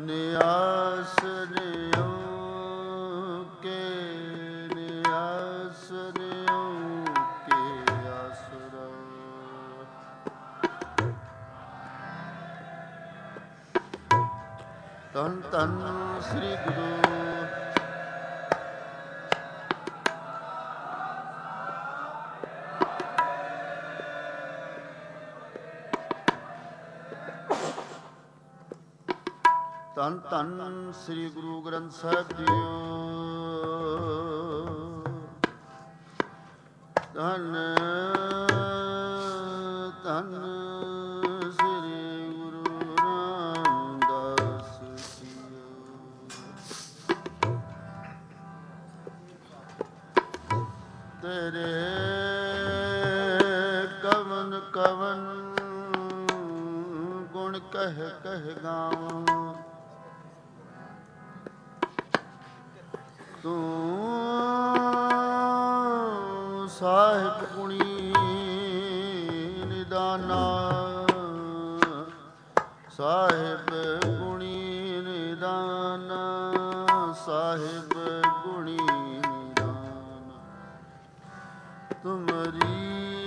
ਨਿਆਸਰਿਓ ਕੇ ਨਿਆਸਰਿਓ ਕੇ ਆਸਰਾ। ਧੰਨ ਧੰਨ ਸ੍ਰੀ ਗੁਰੂ ਧੰਨ ਧੰਨ ਸ੍ਰੀ ਗੁਰੂ ਗ੍ਰੰਥ ਸਾਹਿਬ ਜੀਓ। ਧੰਨ ਧੰਨ ਸ੍ਰੀ ਗੁਰੂ ਰਾਮਦਾਸ ਜੀਓ। ਤੇਰੇ ਕਵਨ ਕਵਨ ਗੁਣ ਕਹਿ ਕਹਿ ਗਾਵਾਂ। ਤੂੰ ਸਾਹਿਬ ਗੁਣੀ ਨਿਦਾਨਾ ਸਾਹਿਬ ਗੁਣੀ ਨਿਦਾਨਾ ਸਾਹਿਬ ਗੁਣੀ ਨਿਦਾਨਾ। ਤੁਮਰੀ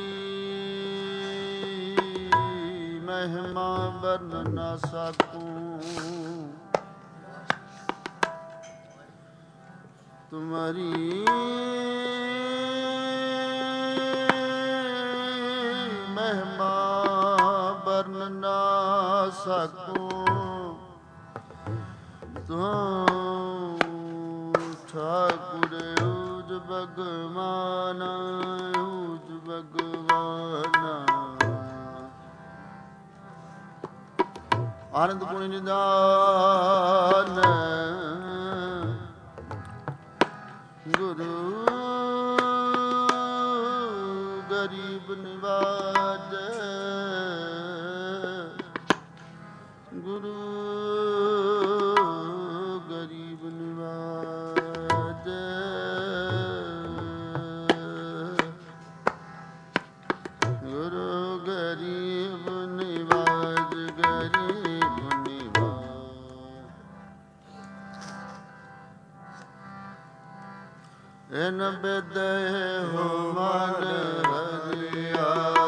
ਮਹਿਮਾ ਵਰਨ ਨਾ ਸਕੂੰ। ਤੁਮਰੀ ਮਹਿਮਾ ਵਰਨ ਨਾ ਸਕੂੰ। ਤੂੰ ਠਾਕੁਰ ਊਜ ਭਗਵਾਨ ਊਜ ਭਗਵਾਨ। ਆਨੰਦ ਗੁਣੀ ਨਿਦਾਨ ਗੁਰੂ ਗਰੀਬ ਨਿਵਾਜ। ਗੁਰੂ ਗਰੀਬ ਨਿਵਾਜ। ਗੁਰੂ ਗਰੀਬ ਨਿਵਾਜ ਗਰੀਬ ਨਿਵਾਜ। ਇਨ ਬਿਦੈ ਹੋ ਮਨ ਹਰਿਆ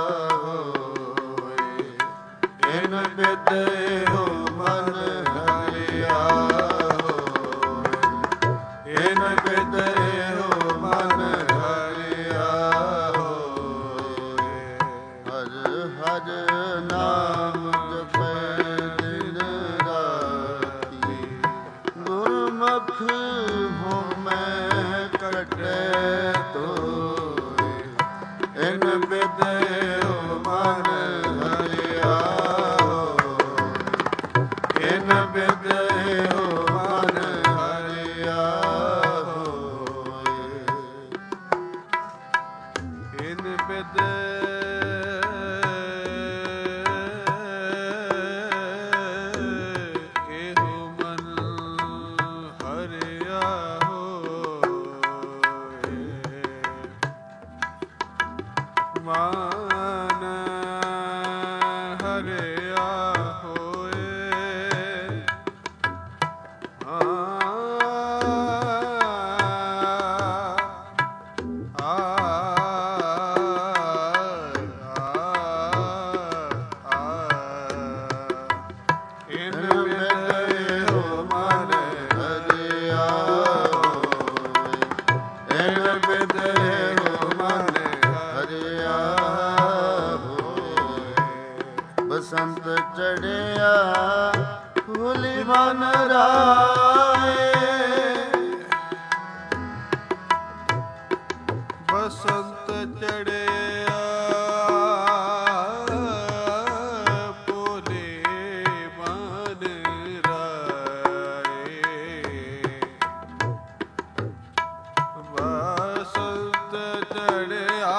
ਹੋਏ। ਇਨ ਬਿਦੈ ਹੋ ਮਨ ਹਰਿਆ ਹੋਏ। ਇਨ ਬਿਦੈ ਹੋ ਮਨ ਹਰਿਆ ਹੋਏ। ਹਰ ਹਰ ਨਾਮ ਜਪੈ ਦਿਨ ਰਾਤੀ। ਗੁਰਮੁਖ ਹੋਮੈ ਕਟੈ ਤੋਏ। ਇਨ ਬਿਦੈ ਹੋ ਮਨ ਹਰਿਆ ਹੋਏ। ਇਨ ਬਿਦੈ ਹੋ ਮਨ ਹਰਿਆ ਹੋਏ। ਇਨ ਬਿਦੈ ਬਸੰਤ ਚੜਿਆ ਫੁੱਲੀ ਮਨ ਰਾਏ। ਬਸੰਤ ਚੜਿਆ ਫੁੱਲੀ ਮਨ ਰਾਏ। ਬਸੰਤ ਚੜਿਆ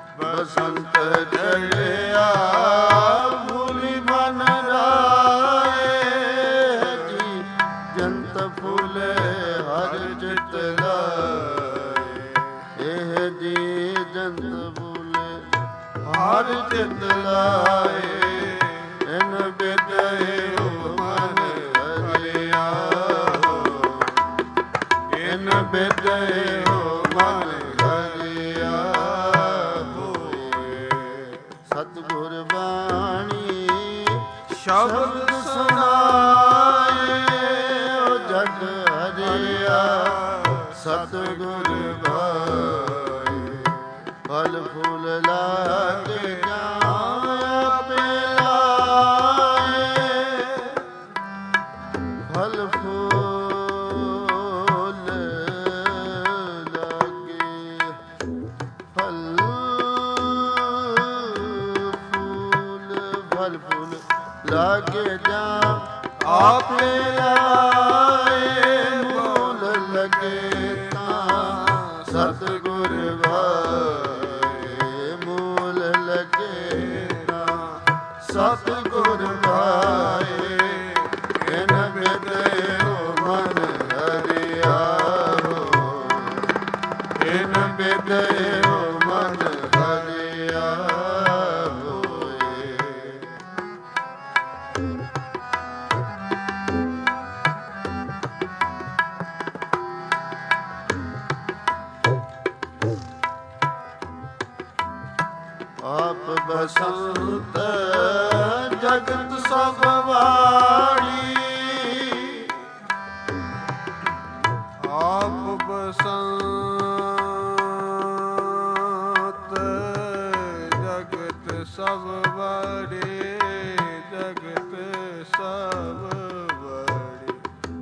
ਬਸੰਤ ਚੜਿਆ ਫੁੱਲੀ ਮਨ ਰਾਏ। ਚਿਤ ਲਾਏ, ਇਨ ਬਿਦ ਇਹੋ ਮਨ ਹਰਿਆ, ਇਨ ਬਿਦ ਇਹੋ ਮਨ ਹਰਿਆ ਹੋਏ। ਸਤਿਗੁਰ ਬਾਣੀ ਸ਼ਬਦ ਸੁਣਾਏ, ਓ ਜਗ ਹਰਿਆ ਸਤਿਗੁਰ ਭਾਏ। ਫਲ ਫੁੱਲ ਲਾਗੇ ਆਪੇ ਲਾਏ, ਫਲ ਫੁੱਲ ਲਾਗੇ, ਫਲ ਫੁੱਲ ਲਾਗੇ ਜਾਂ ਆਪੇ ਲਾਏ, ਮੂਲ ਲਗੇ ਤਾਂ ਸਤਿਗੁਰ ਭਾਏ, ਮੂਲ ਲਗੇ ਤਾਂ ਸਤਿਗੁਰ ਭਾਏ। ਇਨ ਬਿਦ ਇਹੋ ਮਨ ਹਰਿਆ ਹੋਏ, ਇਨ ਬਿਦ ਇਹੋ ਮਨ ਹਰਿਆ ਹੋਏ। ਆਪ ਬਸੰਤ ਜਗਤ ਸਭ ਵਾੜੀ, ਆਪ ਬਸੰਤ ਜਗਤ ਸਭ ਵਾੜੀ, ਜਗਤ ਸਭ ਵਾੜੀ।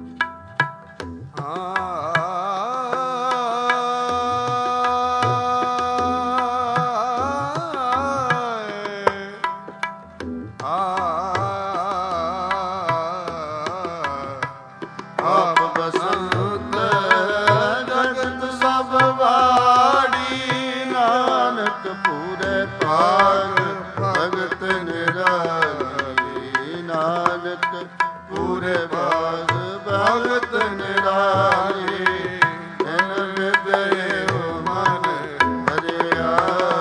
ਆਪ ਬਸੰਤ ਜਗਤ ਸਭ ਵਾੜੀ, ਨਾਨਕ ਪੂਰੇ ਭਾਗ ਭਗਤ ਨਿਰਾਲੀ, ਨਾਨਕ ਪੂਰੇ ਭਾਗ ਭਗਤ ਨਿਰਾਲੀ। ਇਨ ਬਿਦ ਇਹੋ ਮਨ ਹਰਿਆ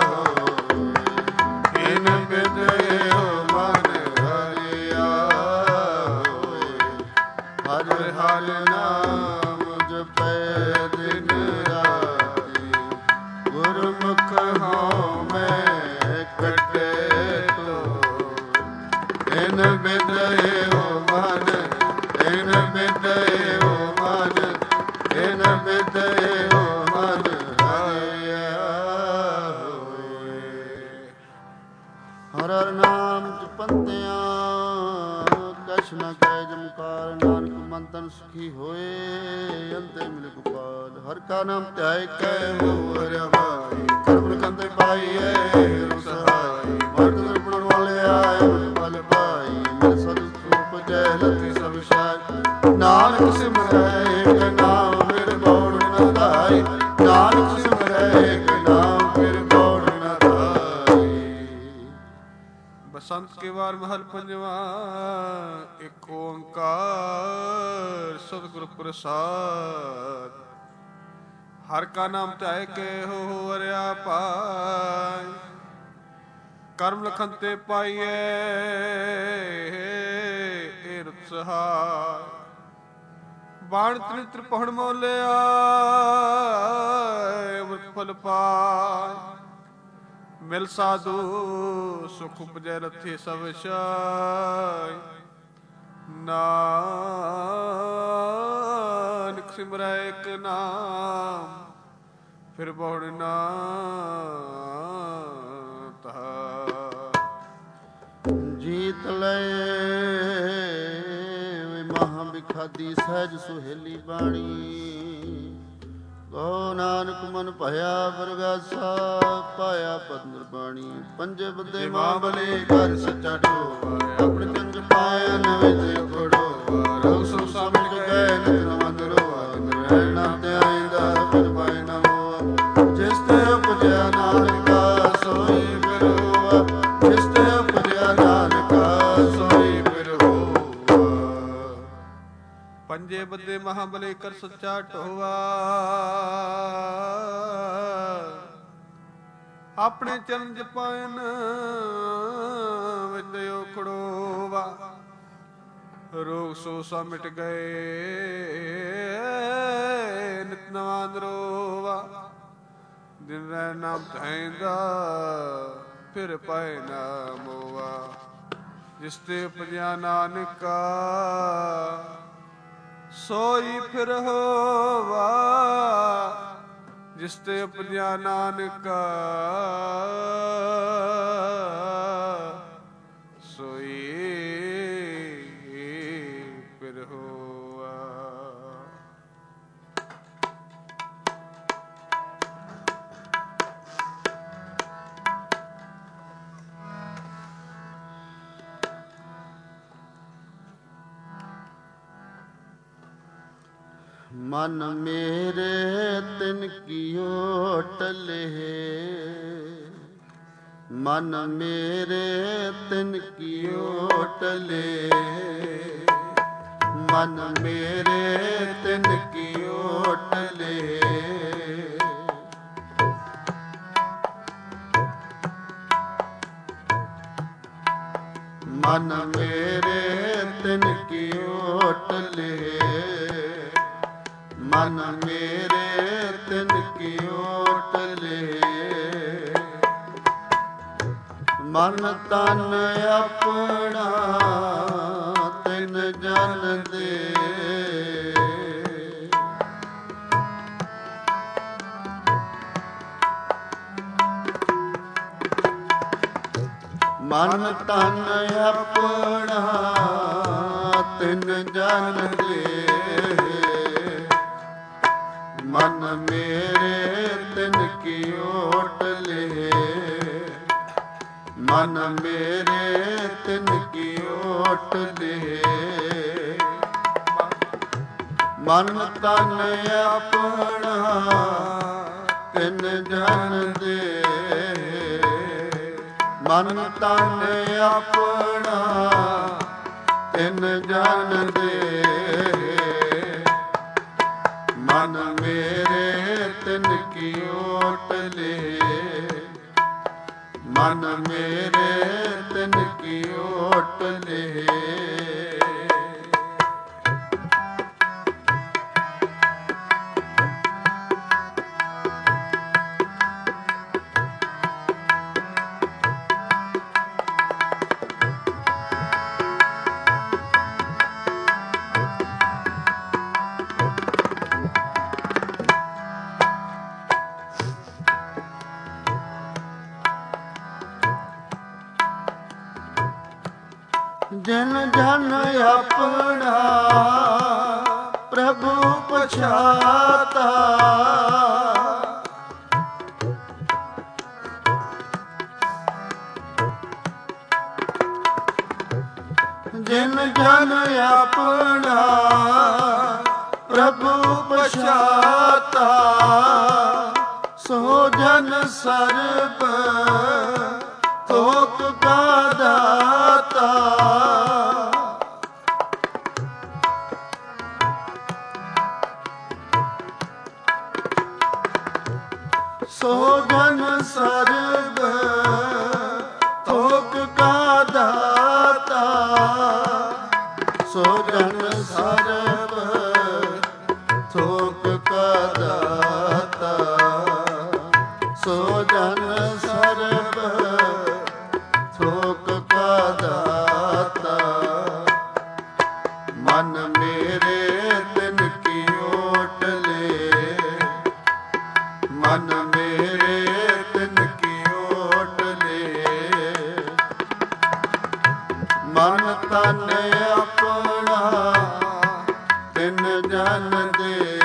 ਹੋਏ, ਇਨ ਬਿਦ ਇਹੋ ਮਨ ਹਰਿਆ ਹੋਏ। ਹਰਿ ਹਰਿ ਨਾਮ ਜਪੈ ਦਿਨ ਰਾਤੀ, ਗੁਰਮੁਖ ਹਉ ਮੈਂ ਕੱਟੇ ਤੋ। ਇਨ ਬਿਦ ਇਹੋ ਮਨ, ਇਨ ਬਿਦ ਇਹੋ ਮਨ, ਇਨ ਬਿਦ ਇਹੋ ਮਨ ਹਰਿਆ ਹੋਏ। ਹਰਿ ਹਰਿ ਨਾਮ ਜਪੰਤਿਆਂ ਕਛ ਨ ਕਹਿ ਜਮਕਾਰ, ਨਾਨਕ ਮਨ ਤਨ ਸੁਖੀ ਹੋਏ ਅੰਤੇ ਮਿਲ ਗੋਪਾਲ। ਹਰਿ ਕਾ ਨਾਮ ਧਿਆਇ ਕੈ ਹੋ ਹਰਿ ਭਾਈ, ਕਰਮ ਲਖੰਤੇ ਪਾਈਐ ਰੁ ਸਹਾਈ। ਮਰਦ ਦਰਪਣ ਵਾਲੇ ਆਏ ਫਲ ਪਾਈ, ਮਿਲ ਸਦ ਰੂਪ ਜੈ ਲਤੀ ਸਭ ਸਾਈ। ਨਾਨਕ ਸਿਮਰੈ ਏਕ ਨਾਮ ਫਿਰ ਗੌੜ ਨ ਧਾਈ, ਨਾਨਕ ਸਿਮਰੈ ਏਕ ਨਾਮ ਫਿਰ ਗੌੜ ਨ ਧਾਈ। ਬਸੰਤ ਕੇ ਵਾਰ ਮਹਲ ਪੰਜਵਾ, ਇਕ ਓੰਕਾਰ ਸਤਿਗੁਰ ਪ੍ਰਸਾਦ। ਹਰਿ ਕਾ ਨਾਮ ਧਿਆਇ ਕੇ ਹੋ ਹਰਿਆ ਭਾਈ, ਕਰਮ ਲਖਨ ਤੇ ਪਾਈਐ ਏਰਤ ਸਹਾਇ। ਬਾਣ ਤ੍ਰਿਤ੍ਰ ਪਹੁਣ ਮੋਲਿਆ ਅੰਮ੍ਰਿਤ ਫਲ ਪਾਇ, ਮਿਲ ਸਾਧੂ ਸੁਖ ਉਪਜੈ ਰਥੀ ਸਭ ਸਾਈ। ਨਾਨਕ ਸਿਮਰੈ ਇਕ ਨਾਮ ਫਿਰ ਬਹੁੜ ਨਾ ਜੀਤ ਲਏ। ਮਹਾਂ ਬਿਖਾਦੀ ਸਹਿਜ ਸੁਹੇਲੀ ਬਾਣੀ, ਕਹੋ ਨਾਨਕ ਮਨ ਭਇਆ ਵਰਗਾਸਾ, ਪਾਇਆ ਪਤੰਦਰ ਬਾਣੀ। ਪੰਜੇ ਬੱਦੇ ਮਾਂ ਬਲੇ ਘਰ ਸੱਚਾ ਢੋਆ, ਆਪਣੇ ਕੰਜ ਪਾਇਆ ਨਵੇਂ ਤੇ ਖੜੋਆ। ਰਉ ਸੋ ਸਾਮਿਲ ਗਏ ਨਿਤ ਮੰਦ ਰੋਆ, ਰਹਿ ਨਾ ਧਿਆਇਂਦਾ ਫਿਰ ਪਾਏ ਨਾ ਹੋਆ। ਜਿਸ ਤੇ ਉਪਜਿਆ ਨਾਨਕਾ ਸੋਈ ਫਿਰ ਹੋਆ, ਜਿਸ ਤੇ ਉਪਜਿਆ ਨਾਨਕਾ ਸੋਈ ਫਿਰ ਹੋਆ। ਪੰਜੇ ਬੱਦੇ ਮਹਾਬਲੇ ਕਰ ਸੱਚਾ ਢੋਆ, ਆਪਣੇ ਚਰਨ ਜਪਾਇਨ ਵਿੱਚ ਉਖੜੋਵਾ। ਰੋਗ ਸੋ ਸਾ ਮਿਟ ਗਏ ਨਿਤ ਨਵਾਂ ਨਰੋਵਾ। ਦਿਨ ਰਹਿ ਨਾਮ ਧੈਂਦਾ ਫਿਰ ਪਾਏ ਨਾ ਮੋਵਾ। ਜਿਸ ਤੇ ਉਪਜਿਆ ਨਾਨਕਾ ਸੋਈ ਫਿਰ ਹੋਵਾ। ਜਿਸ ਤੇ ਉਪਜਿਆ ਨਾਨਕਾ ਸੋਈ ਫਿਰ ਹੋਵਾ। ਮਨ ਮੇਰੇ ਤਿਨ ਕੀਓ ਟਲੇ। ਮਨ ਮੇਰੇ ਤਿਨ ਕੀਓ ਟਲੇ। ਮਨ ਮੇਰੇ ਤਿਨ ਕੀਓ ਟਲੇ। ਮਨ ਮੇਰੇ ਤਿਨ ਕੀਓ ਟਲੇ। ਮਨ ਮੇਰੇ ਤਿਨ ਕੀਓ ਟਲੇ। ਮਨ ਤਨ ਆਪਣਾ ਤਿਨ ਜਨ ਦੇ। ਮਨ ਤਨ ਆਪਣਾ ਤਿਨ ਜਨ ਦੇ। ਮਨ ਮੇਰੇ ਤਿਨ ਕੀਓ ਟਲੇ। ਮਨ ਮੇਰੇ ਤਿਨ ਕੀਓ ਟਲੇ। ਮਨ ਤਨ ਆਪਣਾ ਤਿਨ ਜਨ ਦੇ। ਮਨ ਤਨ ਆਪਣਾ ਤਿਨ ਜਨ ਦੇ। ਮਨ ਮੇਰੇ ਤਿਨ ਕੀਓ ਟਲੇ। ਮਨ ਮੇਰੇ ਤਿਨ ਕੀਓ ਟਲੇ। ਜਿਨ ਜਨ ਆਪਣਾ ਪ੍ਰਭੂ ਪਛਾਤਾ। ਜਿਨ ਜਨ ਆਪਣਾ ਪ੍ਰਭੂ ਪਛਾਤਾ। ਸੋ ਜਨ ਸਰਬ ਥੋਕ ਕਾ ਦਾਤਾ। ਸੋ ਜਨ ਸਰਬ ਥੋਕ ਕਾ ਦਾਤਾ। ਸੋ ਜਨ ਸਰਬ ਥੋਕ ਕਾ ਦਾਤਾ। ਸੋ ਜਨ ਸਰਬ ਥੋਕ ਕਾ ਦਾਤਾ। ਮਨ ਮੇਰੇ ਤਿਨ ਕੀਓ ਟਲੇ। ਮਨ ਮੇਰੇ ਤਿਨ ਕੀਓ ਟਲੇ। ਮਨ ਤਨ ਆਪਣਾ ਤਿਨ ਜਨ ਦੇ।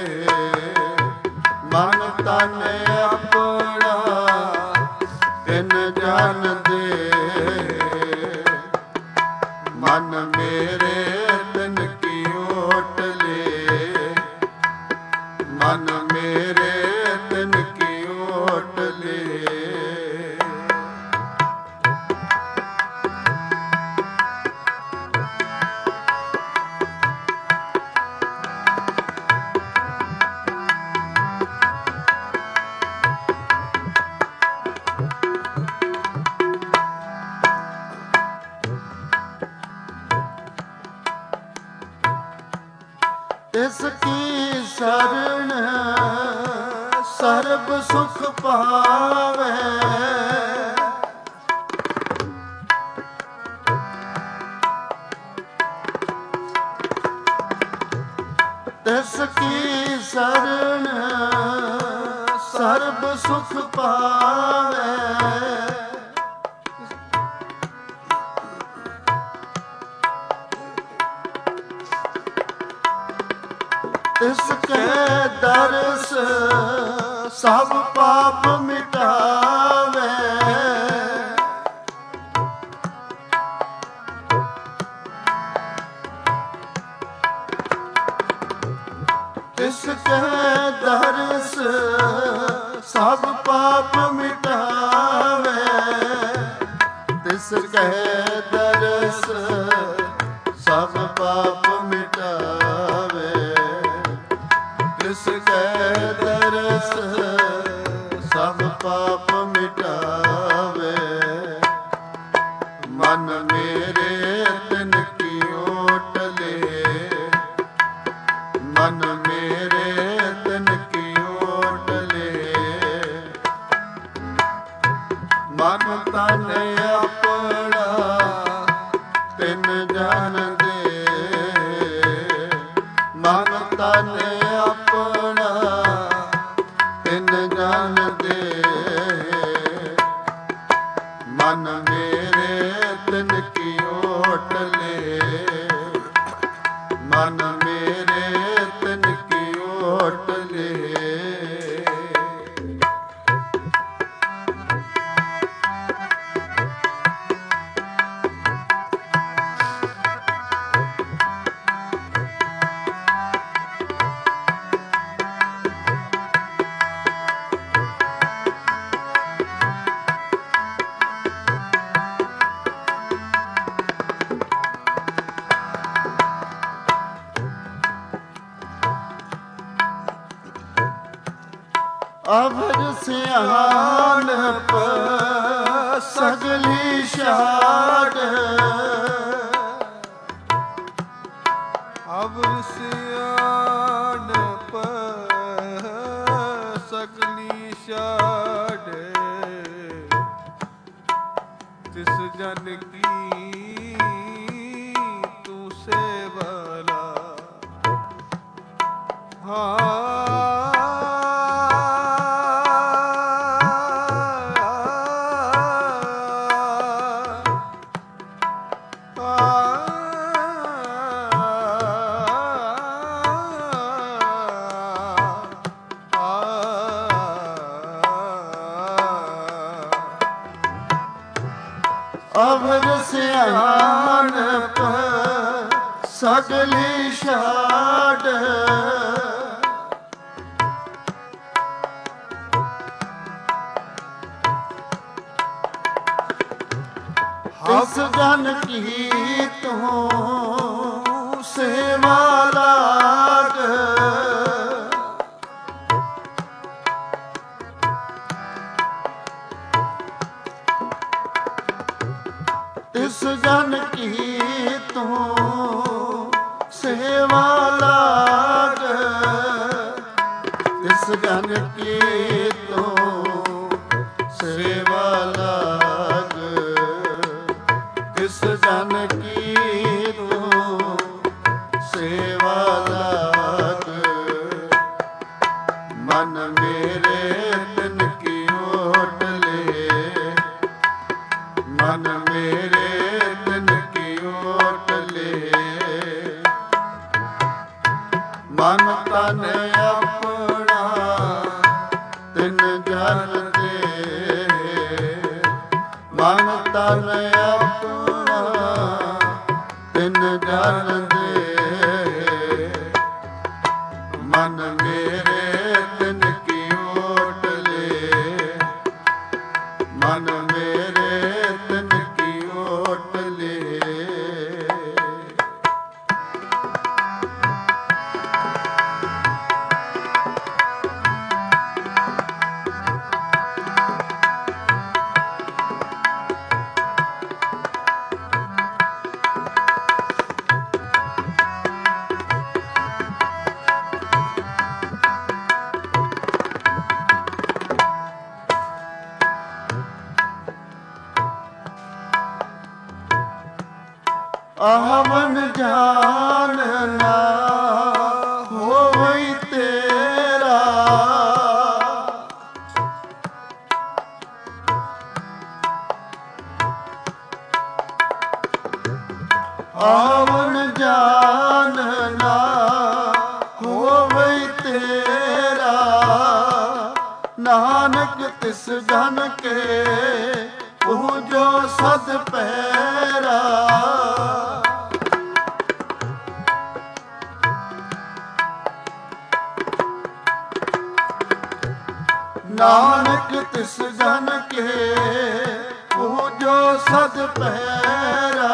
ਮਨ ਤਨ ਆਪਣਾ ਤਿਨ ਜਨ ਦੇ। ਮਨ ਮੇਰੇ ਤਿਨ ਕੀਓ ਟਲੇ। ਮਨ ਮੇਰੇ ਤਿਨ ਕੀਓ ਟਲੇ। ਸਰਬ ਸੁਖ ਪਾਵੇ। ਤਿਸ ਕੀ ਸਰਣ ਸਰਬ ਸੁਖ ਪਾਵੇ। ਤਿਸ ਕੈ ਦਰਸ ਸਭ ਪਾਪ ਮਿਟਾਵੇ। ਤਿਸ ਕੈ ਦਰਸ ਸਭ ਪਾਪ ਮਿਟਾਵੇ। ਤਿਸ ਕੈ ਦਰਸ ਸਭ ਪਾਪ ਮਿਟਾਵੇ। ਤਿਸ ਕੈ ਦਰਸ ਸਭ ਪਾਪ ਮਿਟਾਵੇ। ਮਨ ਮੇਰੇ ਤਿਨ ਕੀ ਓਟ ਲੇ। ਮਨ ਮੇਰੇ ਤਿਨ ਕੀ ਓਟ ਲੇ। ਮਨ ਤਨ ਆਪਣਾ ਤਿਨ ਜਨ ਦੇ। ਮਨ ਤਨ ਆਪਣਾ ਤਿਨ ਜਨ ਦੇ। ਮਨ ਮੇਰੇ ਤਿਨ ਕੀ ਓਟ ਲੇ। ਮਨ ਮੇਰੇ ਤਿਨ ਕੀ ਓਟ ਲੇ। ਅਵਰ ਸਿਆਣਪ ਸਗਲੀ ਛਾੜ। ਅਵਰ ਸਿਆਣਪ ਸਗਲੀ ਛਾੜ। ਤਿਸ ਜਨ ਕੀ ਤੂੰ ਸੇਵਲਾ। ਅਵਰ ਸਿਆਣਪ ਸਗਲੀ ਛਾੜ। ਤਿਸ ਜਨ ਕੀ ਤੂੰ ਸੇਵਾ ਲਾਗ। ਤਿਸ ਜਨ ਕੀ ਤੂੰ ਸੇਵਾ ਲਾਗ। ਤਿਸ ਜਨ ਕੀ ਤੂੰ ਸੇਵਾ ਲਾਗ। ਤਿਸ ਜਨ ਕੀ ਤੂੰ ਸੇਵਾ ਲਾਗ। ਮਨ ਮੇਰੇ ਤਿਨ ਕੀ ਓਟ ਲੇ। ਮਨ ਮੇਰੇ ਤਿਨ ਕੀ ਓਟ ਲੇ। ਮਨ ਤਨ ਆਪਣਾ ਤਿਨ ਜਨ ਦੇ। ਮਨ ਤਨ ਆਪਣਾ ਤਿਨ ਜਨ ਦੇ। ਮਨ ਮੇਰੇ ਤਿਨ ਕੀ ਓਟ ਲੇ। ਮਨ ਮੇਰੇ ਤਿਨ ਕੀ ਓਟ ਲੇ। ਆਵਨ ਜਾਨ ਨਾ ਹੋਈ ਤੇਰਾ, ਆਵਨ ਜਾਨ ਨਾ ਹੋਵੇ ਤੇਰਾ, ਨਾਨਕ ਤਿਸ ਜਨ ਕੇ ਉਹ ਜੋ ਸਦ ਪੈਰਾ, ਨਾਨਕ ਤਿਸ ਜਨ ਕੇ ਉਹ ਜੋ ਸਦ ਪੈਰਾ,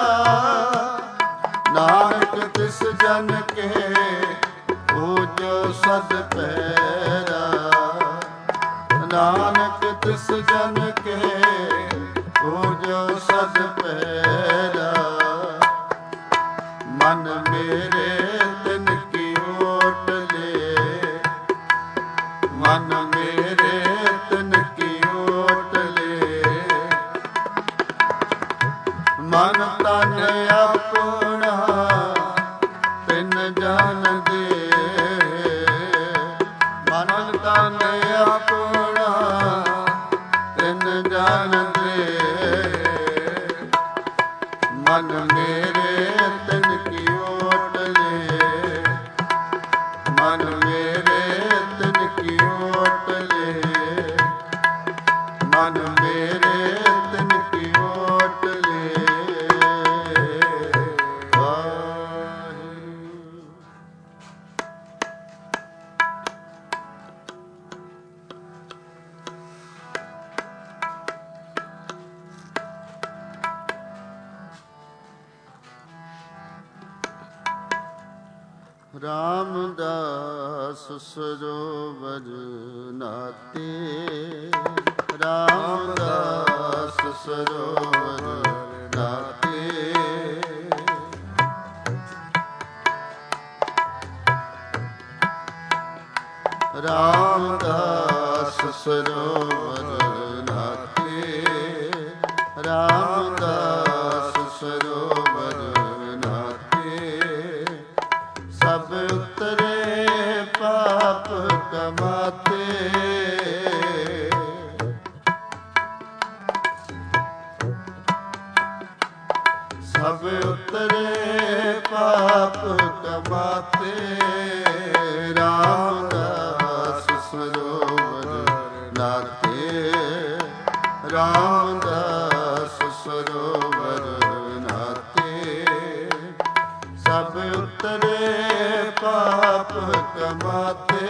ਨਾਨਕ ਤਿਸ ਜਨ ਕੇ ਉਹ ਜੋ ਸਦ ਪੈਰਾ, ਨਾਨਕ ਤਿਸ ਜਨ ਕੇ ਉਹ ਜੋ ਸਦ ਪੈਰਾ, ਮਨ ਮੇਰੇ ਤਿਨ ਕੀ ਓਟ ਲੇ, ਮਨ ਮੇਰੇ ਤਿਨ ਕੀ ਓਟ ਲੇ, ਮਨ ਤਨ ਆਪਣਾ ਤਿਨ ਜਨ ਦੇ, ਮਨ ਤਨ ਆਪਣਾ ਤਿਨ ਜਨ ਦੇ, ਮਨ ਮੇਰੇ ਤਿਨ ਕੀ ਓਟ ਲੇ, ਮਨ ਮੇਰੇ ਤਿਨ ਕੀ ਓਟ ਲੇ, ਮਨ ਮੇਰੇ ਤਿਨ ਕੀ ਓਟ ਲੇ। ਰਾਮਦਾਸ ਸਰੋਵਰ ਨਾਤੇ, ਰਾਮਦਾਸ ਸਰੋਵਰ ਨਾਤੇ, ਰਾਮਦਾਸ ਸਰੋਵਰ ਨਾਤੇ, ਰਾਮਦਾਸ ਸਰੋਵਰ ਨਾਤੇ, ਸਭ ਉਤਰੇ ਪਾਪ ਕਮਾਤੇ, ਸਭ ਉਤਰੇ ਪਾਪ ਕਮਾਤੇ, ਰਾਮਦਾਸ ਸਰੋਵਰ ਨਾਤੇ, ਰਾਮਦਾਸ ਸਰੋਵਰ ਨਾਤੇ, ਸਭ ਉਤਰੇ ਪਾਪ ਕਮਾਤੇ,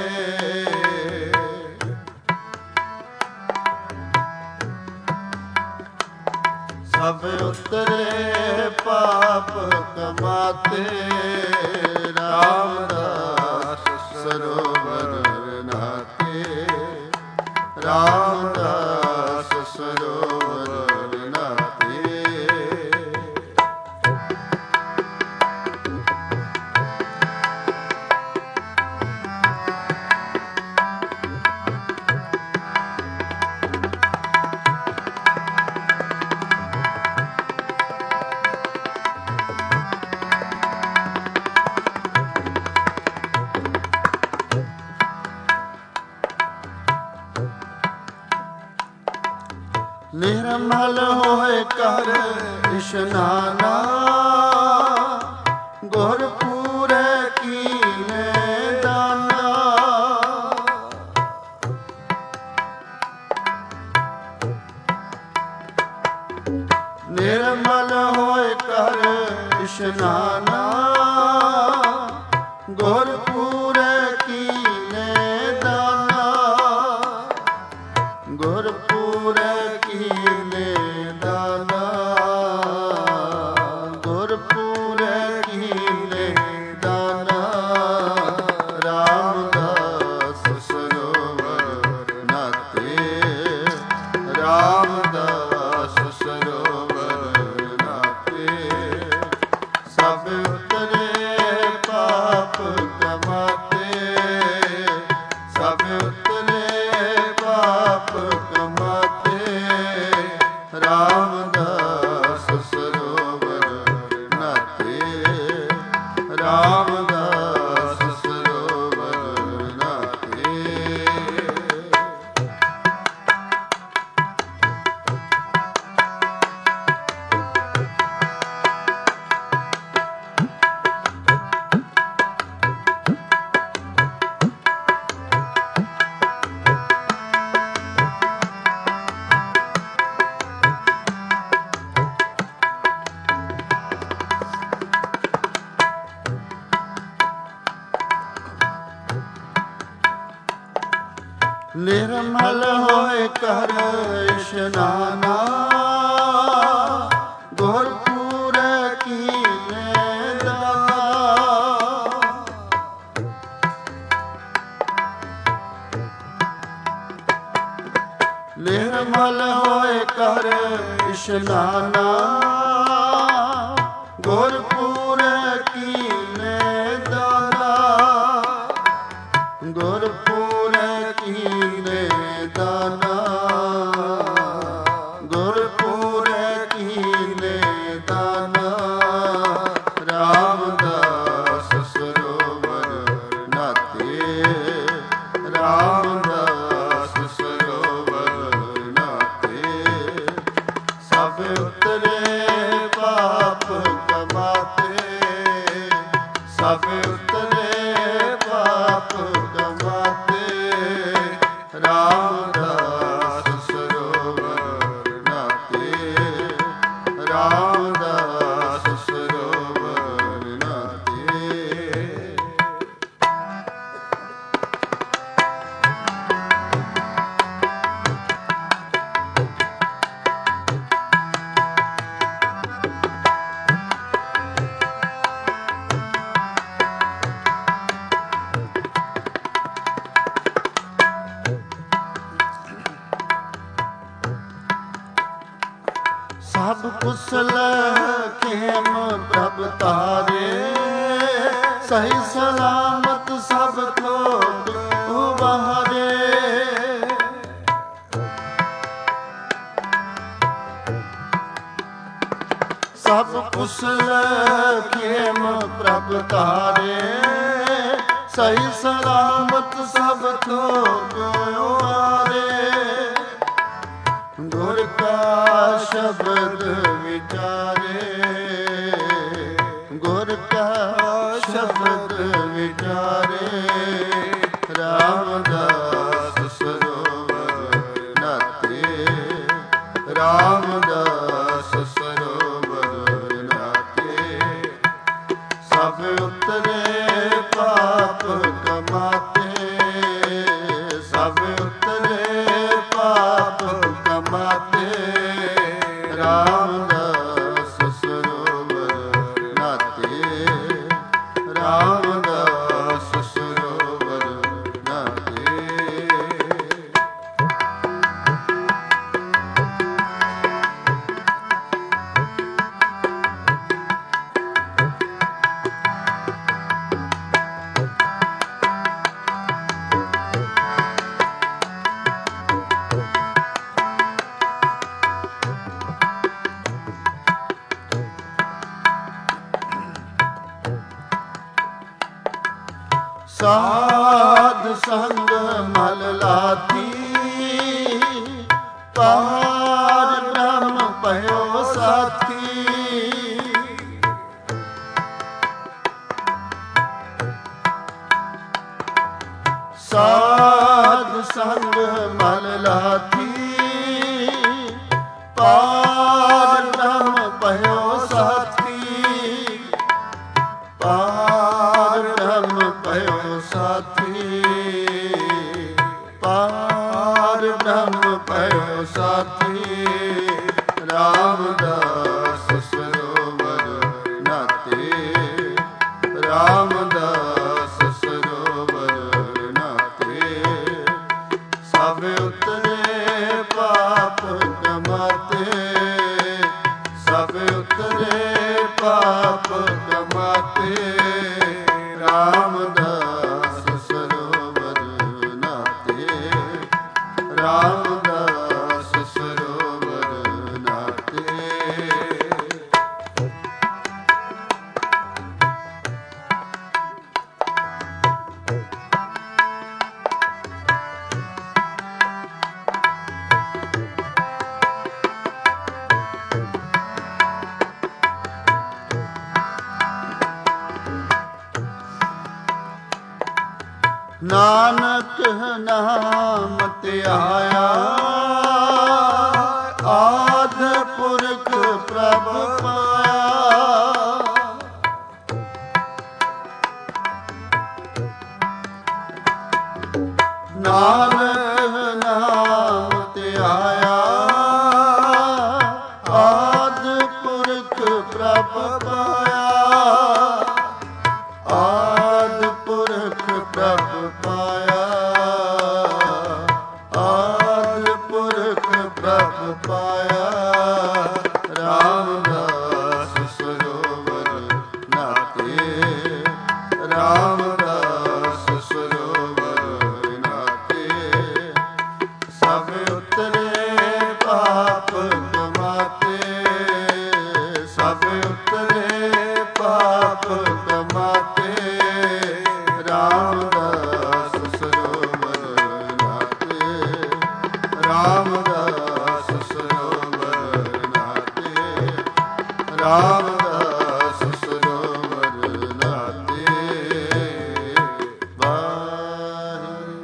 ਸਭ ਉਤਰੇ ਪਾਪ ਕਮਾਤੇ, ਰਾਮਦਾਸ ਸਰੋਵਰ ਨਾਤੇ, ਰਾਮਦਾਸ ਸਰੋਵਰ ਨਾਤੇ। ਨਿਰਮਲ ਹੋਏ ਕਰ ਇਸ਼ਨਾਨਾ, ਗੁਰ ਪੂਰੇ ਕੀਨੇ ਦਾਨਾ, ਨਿਰਮਲ ਹੋਏ ਕਰ ਇਸ਼ਨਾਨਾ, ਗੁਰ ਪੂਰੇ ਕੀਨੇ ਦਾਨਾ, ਗੁਰ ਪੂਰੇ ਕੀਨੇ ਦਾਨਾ, ਗੁਰ ਪੂਰੇ ਕੀਨੇ ਦਾਨਾ, ਰਾਮਦਾਸ ਸਰੋਵਰ ਨਾਤੇ, ਰਾਮਦਾਸ ਸਰੋਵਰ ਨਾਤੇ, ਸਭ ਨਿਰਮਲ ਹੋਏ ਕਰ ਇਸ਼ਨਾਨਾ ਗੁਰਪੂਰ ਕੀਨੇ ਦਾਤਾ ਨਿਰਮਲ ਹੋਏ ਕਰ ਇਸ਼ਨਾਨਾ ਗੁਰਪੂਰ ਕੀਨੇ ਦਾਤਾ ਗੁਰਪੂਰ ਕੀਨੇ ਦਾਨਾ ਗੁਰਪੂਰ ਕੀਨੇ ਦਾਨਾ ਰਾਮਦਾਸ ਸਰੋਵਰ ਨਾਤੇ ਰਾਮਦਾਸ ਸਰੋਵਰ ਨਾਤੇ ਸਭ ਉਤਰੇ ਪਾਪ ਕਮਾਤੇ ਸਭ ਉਤਰੇ ਪਾਪ ਕਮਾਤੇ ਰਾਮਦਾਸ ਸਰੋਵਰ ਨਾਤੇ ਰਾਮਦਾਸ ਸਰੋਵਰ ਨਾਤੇ ਸਭ ਕੁਸਲ ਖੇਮ ਪ੍ਰਭ ਤਾਰੇ ਸਹੀ ਸਲਾਮਤ ਸਭ ਥੋਕ ਉਬਾਰੇ ਸਭ ਕੁਸਲ ਖੇਮ ਪ੍ਰਭ ਤਾਰੇ ਸਹੀ ਸਲਾਮਤ ਸਭ ਥੋਕ ਉਬਾਰੇ ਗੁਰ ਕਾ ਸ਼ਬਦ ਵਿਚਾਰੇ ਗੁਰ ਕਾ ਸ਼ਬਦ ਵਿਚਾਰੇ ਰਾਮਦਾਸ ਸਰੋਵਰ ਨਾਤੇ ਰਾਮਦਾਸ ਸਰੋਵਰ ਨਾਤੇ ਸਭ ਉਤਰੇ ਪਾਪ ਕਮਾਤੇ ਸਭ ਉਤਰੇ ਪਾਪ ਕਮਾਤੇ ਰਾਮਦਾਸ ਸਰੋਵਰ ਨਾਤੇ ਰਾਮਦਾਸ ਸਰੋਵਰ ਨਾਤੇ ਸਾਧ ਸੰਗ ਮਲ ਲਾਤੀ ਪਾਰ ਬ੍ਰਹਮ ਭਇਓ ਸਾਥੀ ਸਾਧ ਸੰਗ ਮਲ ਲਾਤੀ ਪਾਰ ਬ੍ਰਹਮ ਭਇਓ ਸਾਥੀ ਪਾਰ ਬ੍ਰਹਮ ਭਇਓ ਸਾਥੀ ਪਾਰ ਬ੍ਰਹਮ ਭਇਓ ਸਾਥੀ ਰਾਮਦਾਸ ਸਰੋਵਰ ਨਾਤੇ ਰਾਮਦਾਸ ਸਰੋਵਰ ਨਾਤੇ ਸਭ ਉਤਰੇ ਪਾਪ ਕਮਾਤੇ ਸਭ ਉਤਰੇ ਪਾਪ ਕਮਾਤੇ ਰਾਮਦਾਸ ਸਰੋਵਰ ਨਾਤੇ ਰਾਮਦਾਸ ਸਰੋਵਰ ਨਾਤੇ ਨਾਨਕ ਨਾਮ ਧਿਆਇਆ ਆਦ ਪੁਰਖ ਪ੍ਰਭ ਪਾਇਆ ਨਾਨਕ ਰਾਮਦਾਸ ਸਰੋਵਰ ਨਾਤੇ, ਰਾਮਦਾਸ ਸਰੋਵਰ ਨਾਤੇ। ਵਾਹਿਗੁਰੂ।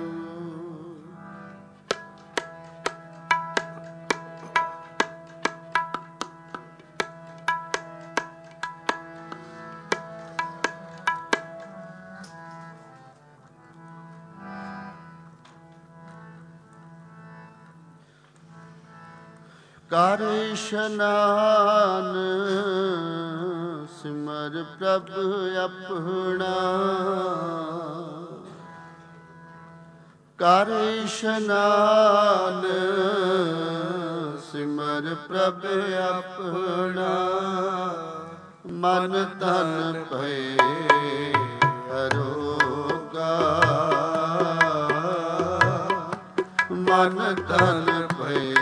ਕਰ ਇਸ਼ਨਾਨ ਸਿਮਰ ਪ੍ਰਭ ਆਪਣਾ, ਕਰ ਇਸ਼ਨਾਨ ਸਿਮਰ ਪ੍ਰਭ ਆਪਣਾ। ਮਨ ਤਨ ਭਏ ਅਰੋਗਾ, ਮਨ ਤਨ ਭਏ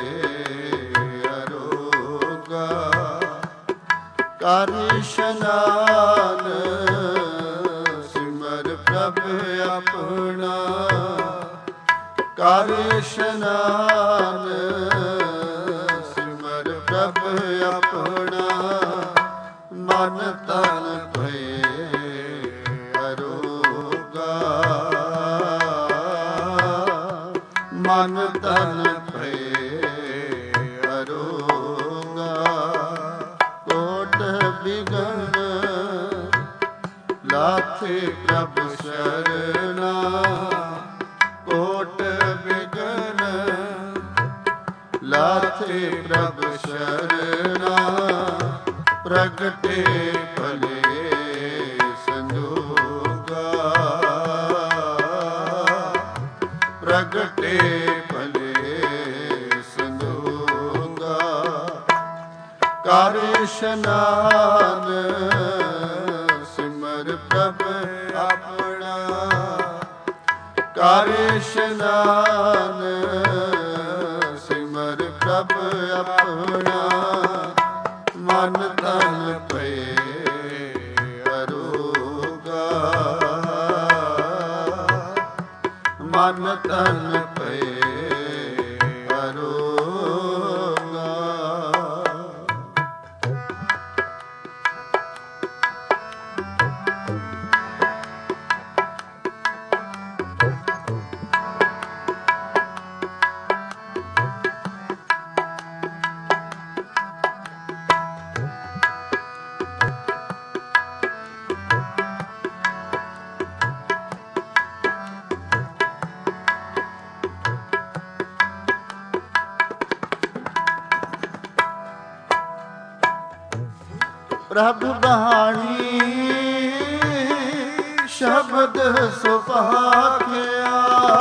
ਕਰ ਇਸ਼ਨਾਨ ਸਿਮਰ ਪ੍ਰਭ ਆਪਣਾ, ਕਰ ਇਸ਼ਨਾਨ ਸਿਮਰ ਪ੍ਰਭ ਆਪਣਾ। ਮਨ ਤਨ ਭਏ ਅਰੋਗਾ, ਮਨ ਤਨ ਭਏ ਅਰੋਗਾ। ਕੋਟ ਬਿਗਨ ਲਾਥੇ ਪ੍ਰਭ ਸ਼ਰਨਾ, ਕੋਟ ਬਿਗਨ ਲਾਥੇ ਪ੍ਰਭ ਸ਼ਰਨਾ। ਪ੍ਰਗਟੇ ਭਲੇ ਸੰਜੋਗਾ, ਪ੍ਰਗਟੇ ਭਲੇ ਸੰਜੋਗਾ। ਕਰ ਇਸ਼ਨਾਨ ਸਿਮਰ ਪ੍ਰਭ ਆਪਣਾ, ਕਰ ਇਸ਼ਨਾਨ ਸਿਮਰ ਪ੍ਰਭ ਆਪਣਾ। ਮਨ ਤਨ ਭਏ ਅਰੋਗਾ, ਮਨ ਤਨ ਭਏ ਅਰੋਗਾ। ਪ੍ਰਭ ਬਾਣੀ ਸ਼ਬਦ ਸੁਭਾਖਿਆ,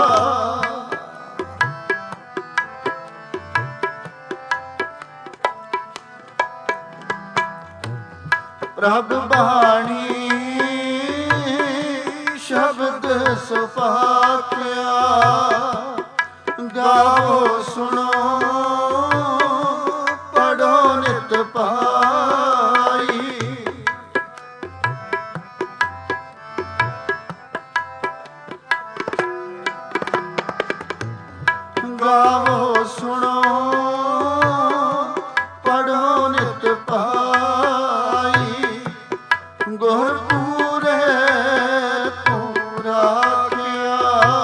ਪ੍ਰਭ ਬਾਣੀ ਸ਼ਬਦ ਸੁਭਾਖਿਆ। ਗਾਵੋ ਸੁਣੋ ਪੜੋ ਨਿਤ ਪਾਈ, ਗਾਵੋ ਸੁਣੋ ਪੜੋ ਨਿਤ ਪਾਈ। ਗੁਰ ਪੂਰੇ ਪੂਰਾ ਕਿਆ,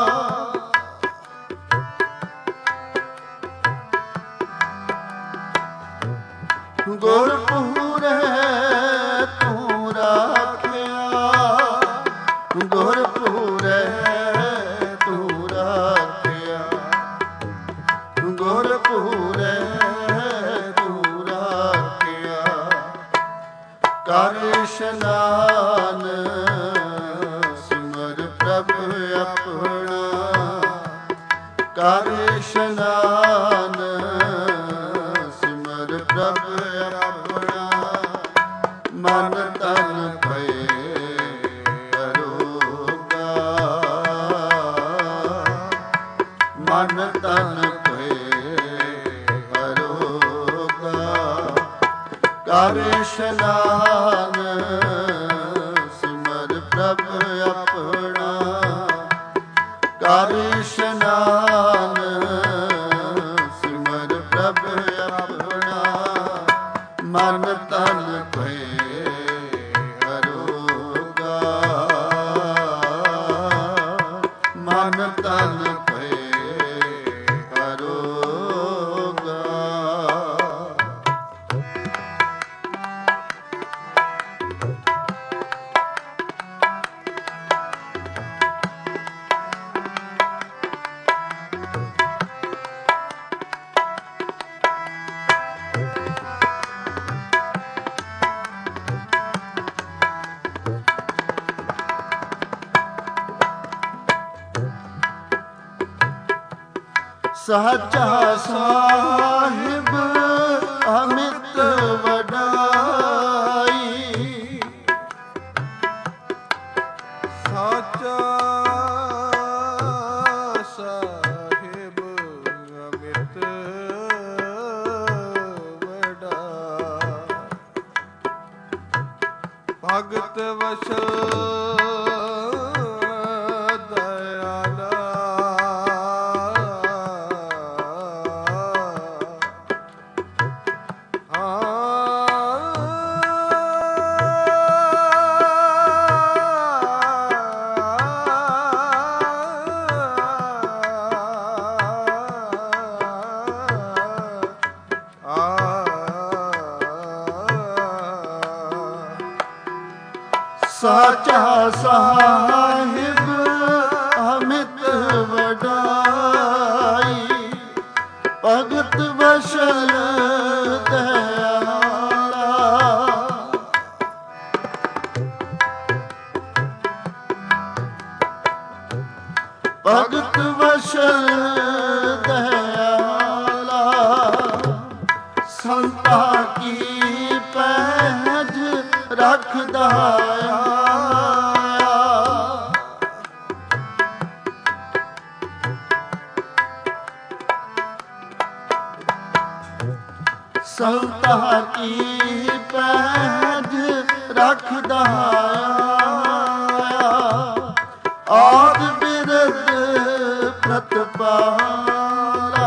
ਗੁਰ ਪੂਰੇ ਪੂਰਾ ਕਿਆ, ਗੁਰ ਪੂਰੇ ਪੂਰਾ ਕਿਆ, ਗੁਰ ਪੂਰੇ ਪੂਰਾ ਕਿਆ। ਕਰ ਇਸ਼ਨਾਨ ਸਿਮਰ ਪ੍ਰਭ ਆਪਣਾ, ਕਰ ਇਸ਼ਨਾਨ ਸਿਮਰ ਪ੍ਰਭ ਆਪਣਾ। ਮਨ ਤਨ ਭਏ ਅਰੋਗਾ, ਮਨ ਤਨ ਭਏ ਅਰੋਗਾ। ਕਰ ਇਸ਼ਨਾਨ ਸਿਮਰ ਪ੍ਰਭ ਆਪਣਾ, ਕਰ ਇਸ਼ਨਾਨ ਸਾਚਾ ਸਾਹਿਬ ਅਮਿਤ ਵਡਾਈ, ਸਾਚਾ ਸਾਹਿਬ ਅਮਿਤ ਵਡਾ, ਭਗਤ ਵਸ਼ਲ ਸਾਚਾ ਸਾਹਿਬ ਅਮਿਤ ਵਡਾਈ, ਭਗਤ ਵਸ਼ਲ ਦਇਆਲਾ, ਭਗਤ ਵਸ਼ਲ ਦਇਆਲਾ, ਸੰਤਾਂ ਕੀ ਪਹਿਜ ਰੱਖਦਾ ਆਇਆ, ਸੰਤਾਂ ਕੀ ਪਹਿਜ ਰੱਖਦਾ ਆਇਆ, ਆਦ ਬਿਰਦ ਪ੍ਰਤਪਾਲਾ,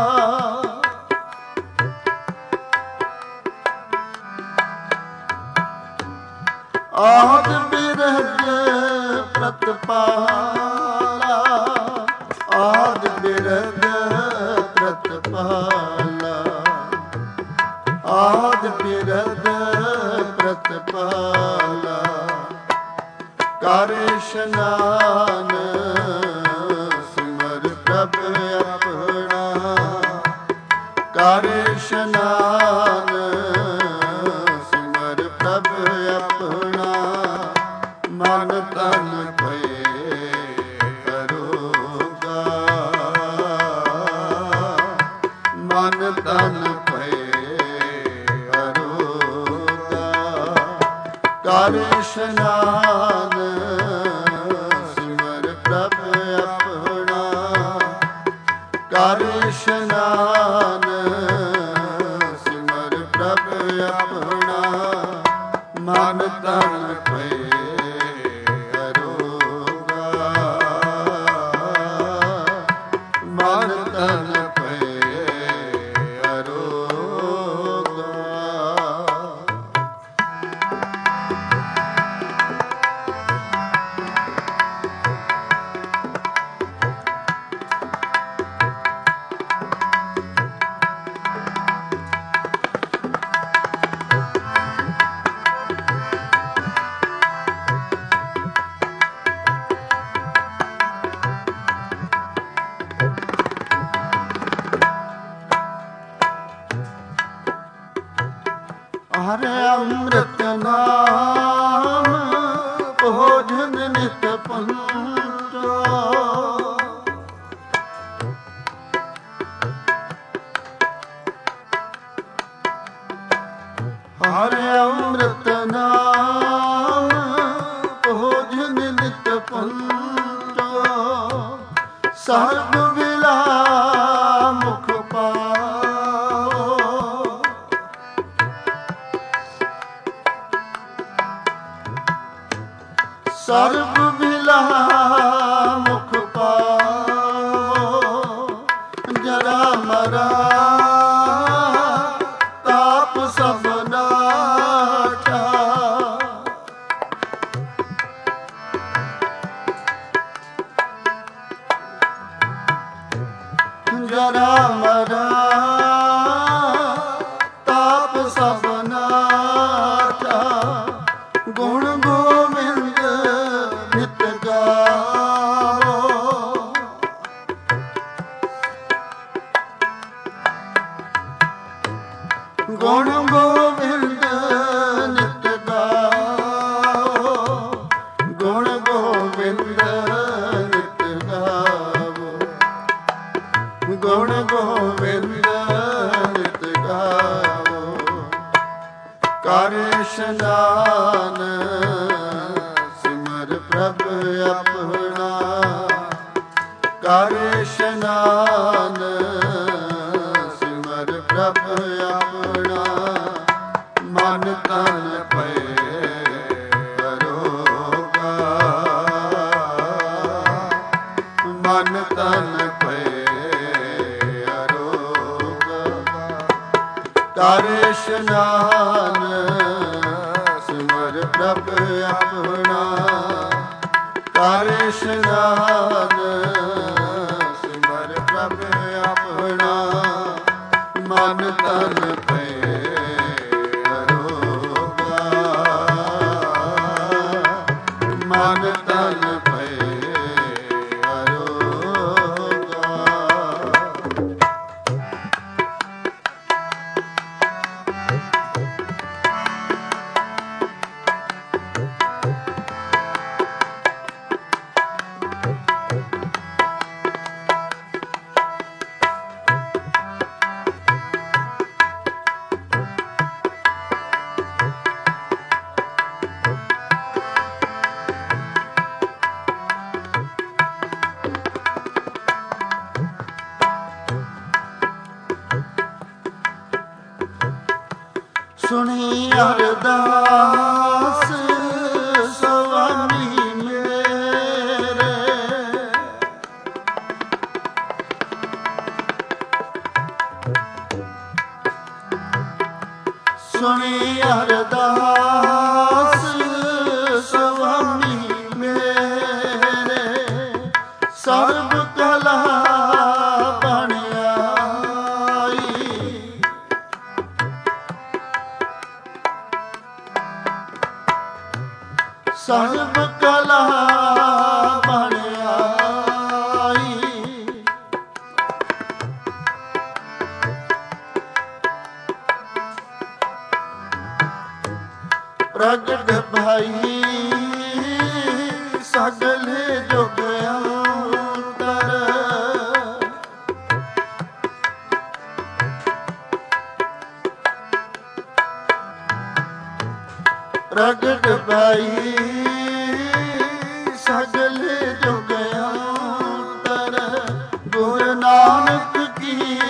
ਆਦ ਬਿਰਦ ਪ੍ਰਤਪਾਲਾ, ਆਦ ਬਿਰਦ ਪ੍ਰਤਪਾਲਾ, ਆਦ ਬਿਰਦ ਪ੍ਰਤਪਾਲਾ, ਕਰ ਇਸ਼ਨਾਨ ਸਿਮਰ ਪ੍ਰਭ ਆਪਣਾ, ਕਰ ਇਸ਼ਨਾਨ ਸਿਮਰ ਪ੍ਰਭ ਆਪਣਾ, ਮਨ ਤਨ ਭਏ ਕਰੋਗਾ, ਮਨ ਤਨ ਭਏ ਕਰੋਗਾ, ਕਰ ਇਸ਼ਨਾਨ ਸਿਮਰ ਪ੍ਰਭ ਆਪਣਾ, ਕਰ ਇਸ਼ਨਾਨ ਸਿਮਰ ਪ੍ਰਭ ਆਪਣਾ, ਮਨ ਤਨ ਭਏ ਕਰੋਗਾ, ਮਨ ਤਨ ਭਏ ਕਰੋਗਾ। ਹਰਿ ਅੰਮ੍ਰਿਤ ਨਾਮ ਭੋਜਨ ਨਿਤ ਪੰਚੋ, ਹਰਿ ਅੰਮ੍ਰਿਤ ਨਾਮ ਭੋਜਨ ਨਿਤ ਪੰਚੋ, ਸਰਬ ਵਿਲਾ ਮੁਖ ਪਾਓ, ਸਰਬ ਵਿਲਾ ਮੁਖ ਪਾਓ, ਜਰਾ ਮਰਾ ਤਾਪ ਸਭ ਨਾਠਾ, ਜਰਾ ਮਰਾ ਤਾਪ ਸਭ ਨਾਠਾ, ਗੁਣ ਗੋਬਿੰਦ ਨਿਤ ਗਾਵੋ, ਗੁਣ ਗੋਬਿੰਦ ਨਿਤ ਗਾਵੋ, ਗੁਣ ਗੋਬਿੰਦ ਨਿਤ ਗਾਵੋ, ਗੁਣ ਗੋਬਿੰਦ ਨਿਤ ਗਾਵੋ। ਕਰ ਇਸ਼ਨਾਨ ਸਿਮਰ ਪ੍ਰਭ ਆਪਣਾ। ਕਰ ਇਸ਼ਨਾਨ ਸਿਮਰ ਪ੍ਰਭ ਆਪਣਾ। ਮਨ ਤਨ ਪਏ ਅਰੋਗਾ। ਮਨ ਤਨ ਪਏ ਅਰੋਗਾ। ਕਰ ਇਸ਼ਨਾਨ ਸਿਮਰ ਪ੍ਰਭ ਆਪਣਾ। ਕਰ ਇਸ਼ਨਾਨ ਸਿਮਰ ਪ੍ਰਭ ਆਪਣਾ। ਮਨ ਤਨ ਪਏ ਅਰੋਗਾ। ਮਨ ਤਨ ਪਏ ਅਰੋਗਾ। ਸੁਣੀ ਅਰਦਾਸ ਸੁਆਮੀ ਮੇਰੇ। ਸੁਣੀ ਅਰਦਾਸ ਸੁਆਮੀ ਮੇਰੇ। ਸਰਬ ਕਲਾ ਬਣ ਆਈ। ਸਰਬ ਕਲਾ ਬਣ ਆਈ। ਪ੍ਰਗਟ ਭਾਈ ਸਗਲੇ ਜੁਗ ਅੰਤਰ। ਪ੍ਰਗਟ ਭਾਈ ਸਗਲੇ ਜੁਗ ਅੰਤਰ। ਗੁਰੂ ਨਾਨਕ ਕੀ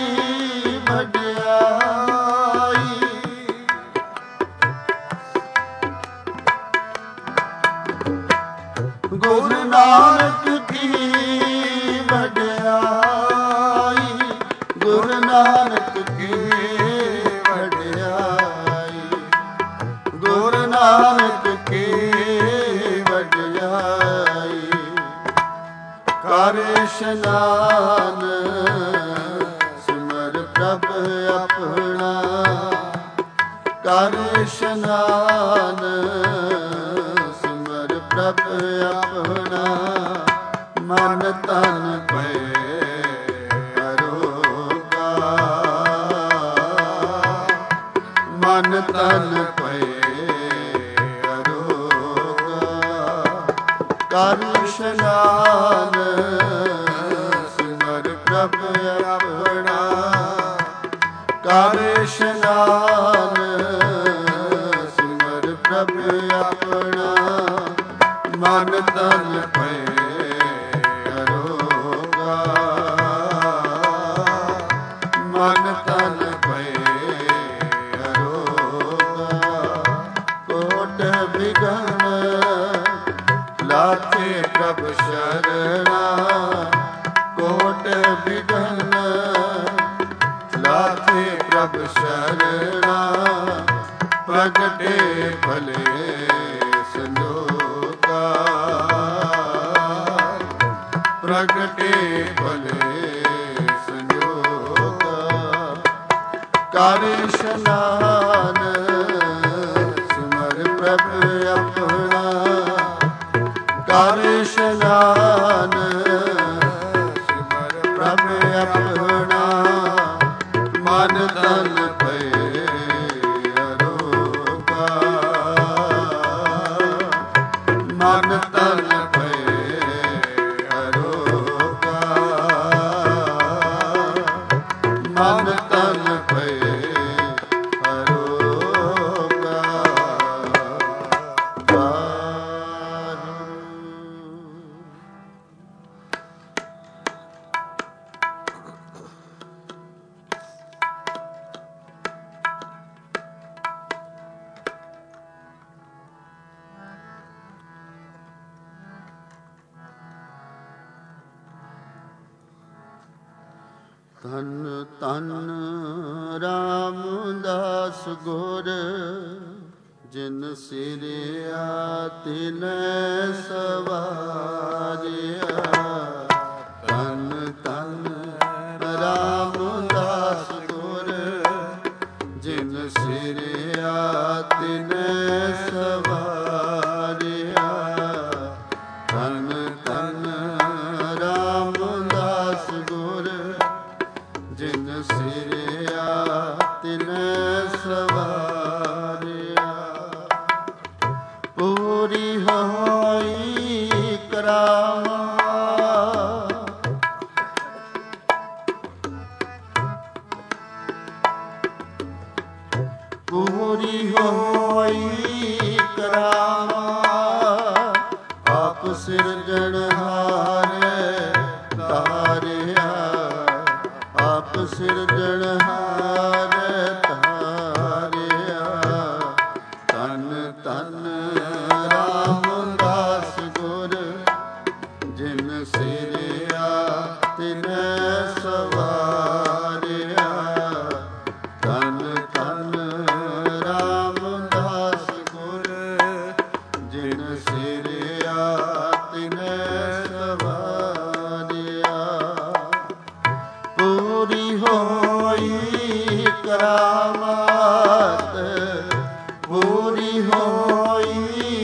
ਵਡਿਆਈ। ਗੁਰੂ ਨਾਨਕ ਕੀ ਵਡਿਆਈ। ਗੁਰੂ ਨਾਨਕ ਕੀ ਵਡਿਆਈ। ਗੁਰੂ ਨਾਨਕ ਕੀ ਵਡਿਆਈ। ਕਰ ਇਸ਼ਨਾਨ ਸਿਮਰ ਪ੍ਰਭ ਆਪਣਾ। ਕਰ ਇਸ਼ਨਾਨ ਸਿਮਰ ਪ੍ਰਭ ਆਪਣਾ। ਮਨ ਤਨ ਪਏ ਅਰੋਗਾ। ਮਨ ਤਨ ਪਏ ਅਰੋਗਾ। ਕਰ ਇਸ਼ਨਾਨ ਸਿਮਰ ਪ੍ਰਭ ਆਪਣਾ। ਕਰ ਇਸ਼ਨਾਨ ਸਿਮਰ ਪ੍ਰਭ ਆਪਣਾ। ਮਨ ਤਨ ਪਏ ਅਰੋਗਾ। ਮਨ ਤਨ ਪਏ ਅਰੋਗਾ। ਕੋਟ ਬਿਗਨ ਲਾਥੇ ਪ੍ਰਭ ਸ਼ਰਣਾ। ਕੋਟ ਬਿਗਨ ਲਾਥੇ ਪ੍ਰਭ ਸ਼ਰਣਾ। ਪ੍ਰਗਟੇ ਭਲੇ ਸੰਜੋਗਾ। ਪ੍ਰਗਟੇ ਭਲੇ ਸੰਜੋਗਾ। ਕਰ ਇਸ਼ਨਾਨ ਸਿਮਰ ਪ੍ਰਭ ਆਪਣਾ। ਕਰ ਇਸ਼ਨਾਨ ਸਿਮਰ ਪ੍ਰਭ ਆਪਣਾ। ਮਨ ਤਨ ਪਏ ਅਰੋਗਾ। ਮਨ ਤਨ ਪਏ ਅਰੋਗਾ। ਮਨ ਤਨ ਭਏ ਅਰੋਗਾ ਧੰਨ ਧੰਨ ਰਾਮਦਾਸ ਗੁਰ ਜਿਨ ਸਿਰਿਆ ਤਿਨੈ ਸਵਾਰਿਆ। ਧੰਨ ਧੰਨ ਰਾਮਦਾਸ ਗੁਰ ਜਿਨ ਸਿਰਿਆ ਤਿਨੈ ਸਵਾਰਿਆ। ਧੰਨ ਧੰਨ ਰਾਮਦਾਸ ਗੁਰ ਜਿਨ ਸਿਰਿਆ ਤਿਨੈ ਸਵਾਰਿਆ। ਪੂਰੀ ਹੋਈ ਕਰਾਮਾਤ ਪੂਰੀ ਹੋਈ ਕਰਾਮਾਤ ਆਪ ਸਿਰਜਣਹਾਰੇ ਤਾਰਿਆ। ਆਪ ਸਿਰਜਣਹਾਰੇ ਤਾਰਿਆ। ਧੰਨ ਧੰਨ ਰਾਮਦਾਸ ਗੁਰ ਜਿਨ ਸਿਰਿਆ ਤਿਨੈ ਸਵਾਰਿਆ। ਧੰਨ ਧੰਨ ਰਾਮਦਾਸ ਗੁਰ ਜਿਨ ਸਿਰਿਆ ਤਿਨੈ ਸਵਾਰਿਆ। ਪੂਰੀ ਹੋਈ ਕਰਾਮਾਤ ਪੂਰੀ ਹੋਈ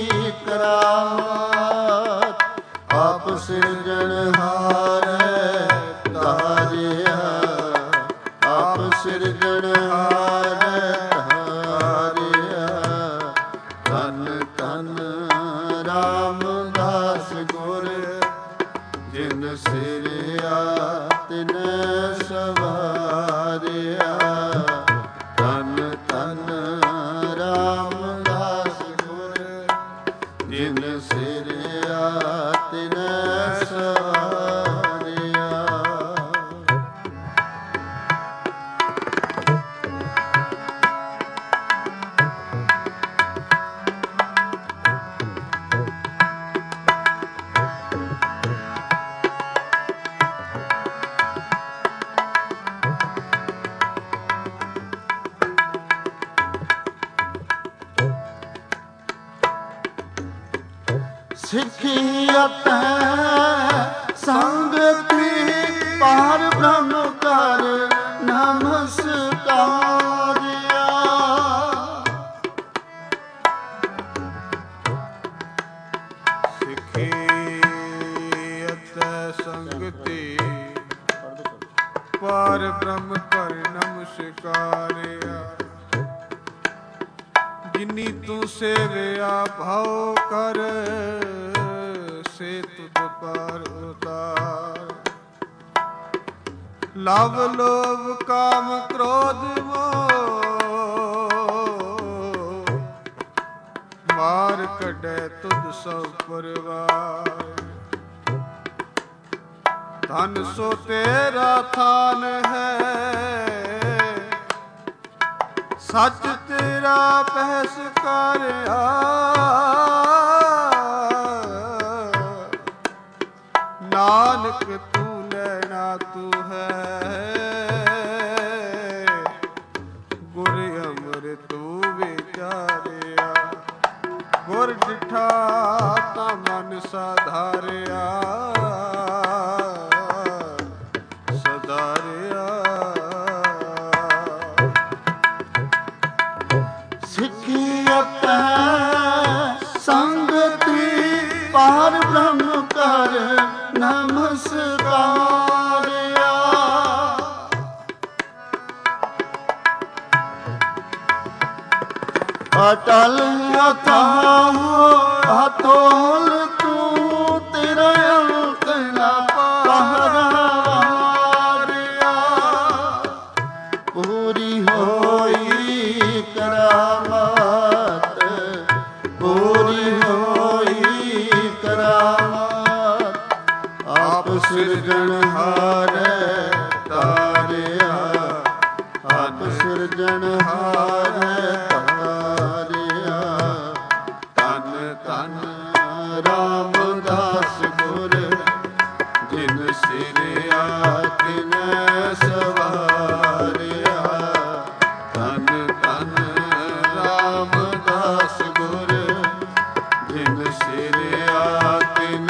ਕਰਾਮਾਤ ਆਪ ਸਿਰਜਣਹਾਰੇ ਤਾਰਿਆ। ਆਪ ਸਿਰਜਣਹਾਰੇ ਤਾਰਿਆ। ਧੰਨ ਧੰਨ ਰਾਮਦਾਸ ਗੁਰ ਜਿਨ ਸਿਰਿਆ ਤਿਨੈ ਸਵਾਰਿਆ। ਧੰਨ ਧੰਨ ਰਾਮਦਾਸ ਗੁਰ ਜਿਨ ਸਿਰਿਆ ਤਿਨੈ ਸਵਾਰਿਆ। ਸਿੱਖਿਅਤ ਸੰਗਤੀ ਪਾਰ ਬ੍ਰਹਮ ਕਰ ਨਮਸਕਾਰਿਆ। ਸਿੱਖਿਅਤ ਸੰਗਤੀ ਪਾਰ ਬ੍ਰਹਮ ਕਰ ਨਮਸਕਾਰਿਆ। ਜਿਨੀ ਤੂੰ ਸੇਵਿਆ ਭਾਉ ਕਰ ਸੇ ਤੁਧ ਪਾਰ ਉਤਾਰ। ਲਵ ਲੋਭ ਕਾਮ ਕ੍ਰੋਧ ਮੋਹ ਮਾਰ ਕੱਢੈ ਤੁਧ ਸਭ ਪਰਵਾਰ। ਧਨ ਸੋ ਤੇਰਾ ਥਾਨ ਹੈ ਸੱਚ ਤੇਰਾ ਪਹਿਸਕਾਰਿਆ। ਨਾਨਕ ਤੂੰ ਲੈਣਾ ਤੂੰ ਹੈ ਗੁਰ ਅੰਮ੍ਰਿਤ ਤੂੰ ਵਿਚਾਰਿਆ। ਗੁਰ ਡਿਠਾ ਤਾਂ ਮਨ ਸਾਧਾਰਿਆ ਸਦਾਰਿਆ। ਸਿੱਖਿਅਤ ਸੰਗਤੀ ਪਾਰ ਬ੍ਰਹਮ ਕਰ ਨਮਸਕਾਰਿਆ। ਅਟਲ ਅਥਾਹ ਅਤੋਲ ਤੂੰ ਤੇਰਾ ਅੰਤ ਨਾ ਪਾਰਿਆ। ਪੂਰੀ ਹੋਈ ਕਰਾਮਾਤ, ਪੂਰੀ ਹੋਈ ਕਰਾਮਾਤ। ਆਪ ਸਿਰਜਣਹਾਰ ਤਾਰਿਆ, ਆਪ ਸਿਰਜਣਹਾਰ ਤਾਰਿਆ। ਧੰਨ ਧੰਨ ਰਾਮਦਾਸ ਗੁਰ, ਜਿਨ ਸਿਰਿਆ ਤਿਨ ਸਵਾਰਿਆ। ਧੰਨ ਧੰਨ ਰਾਮਦਾਸ ਗੁਰ, ਜਿਨ ਸਿਰਿਆ ਤਿਨ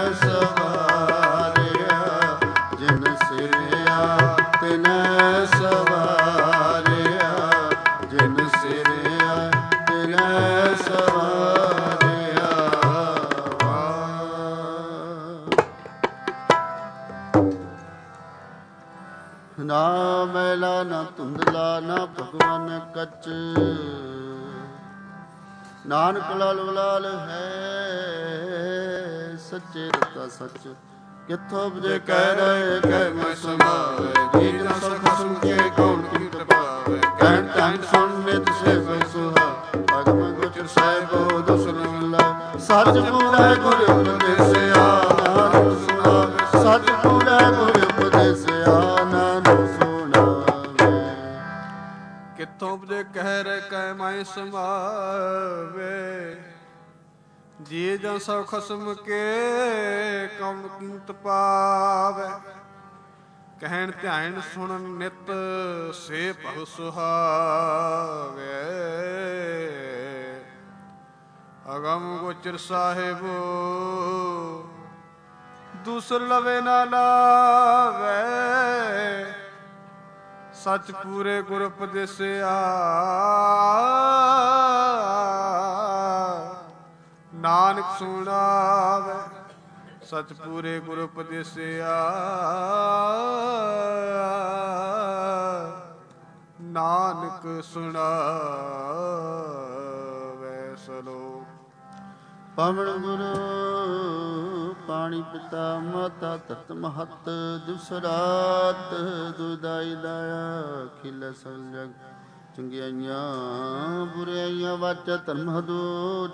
ਸਵਾਰਿਆ। ਜਿਨ ਸਿਰਿਆ ਤਿਨ ਸਵਾਰਿਆ। ਜਿਨ ਸਿਰਿਆ ਤਿਨ ਸਵਾਰਿਆ। ਨਾ ਮੈਲਾ ਨਾ ਧੁੰਦਲਾ, ਨਾ ਭਗਵਾਨ ਕੱਚ। ਨਾਨਕ ਲਾਲ ਲਾਲ ਹੈ, ਸੱਚੇ ਰਤਾ ਸੱਚ। ਕਿੱਥੋਂ ਉਪਜੇ ਕਹਿ ਰਹੇ ਕਹਿ ਮੈਂ ਸਮਾਵੇ। ਜੀ ਜਨ ਸਭ ਖਸਮ ਕੇ ਕੌਣ ਕੀਟ ਪਾਵੇ। ਕਹਿਣ ਕਹਿਣ ਸੁਣ ਨਿਤ ਸੇਵ ਸੁਹਾ, ਅਗਮ ਗੋਚਰ ਸਾਹਿਬੋ ਦਸਨ ਮਿਲਾ। ਸੱਚ ਪੂਰਾ ਗੁਰ ਉਪਦੇਸਿਆ, ਨਾਨਕ ਸੁਣਾਵੇ। ਸੱਚ ਪੂਰਾ ਗੁਰ ਉਪਦੇਸਿਆ, ਨਾਨਕ ਸੁਣਾਵੇ। ਕਿੱਥੋਂ ਉਪਜੇ ਕਹਿ ਰਹੇ ਕਹਿ ਮੈਂ ਸਮਾਵੇ। ਜੀ ਜਾਂ ਸਭ ਖਸਮ ਕੇ ਕੌਣ ਕੀਮਤ ਪਾਵੇ। ਕਹਿਣ ਧਿਆਨ ਸੁਣਨ ਨਿਤ ਸੇ ਭਉ ਸੁਹਾਵੇ। ਅਗਮ ਗੋਚਰ ਸਾਹਿਬੋ ਦੂਸਰ ਲਵੇ ਨਾ ਲਾਵੇ। ਸੱਚ ਪੂਰੇ ਗੁਰ ਉਪਦੇਸਿਆ, ਨਾਨਕ ਸੁਣਾਵੇ। ਸੱਚ ਪੂਰੇ ਗੁਰ ਉਪਦੇਸਿਆ, ਨਾਨਕ ਸੁਣਾਵੇ। ਸਲੋਕ। ਪਵਨ ਗੁਰੂ ਪਾਣੀ ਪਿਤਾ ਮਾਤਾ ਤਤ ਮਹਤ। ਦਿਵਸ ਰਾਤ ਦੁਦਾਈ ਦਾਇਆ, ਖਿਲੇ ਸਗਲ ਜਗ। ਚੰਗਿਆਈਆਂ ਬੁਰਾਈਆਂ ਵਾਚਾ ਧਰਮ ਹਦੂਰ।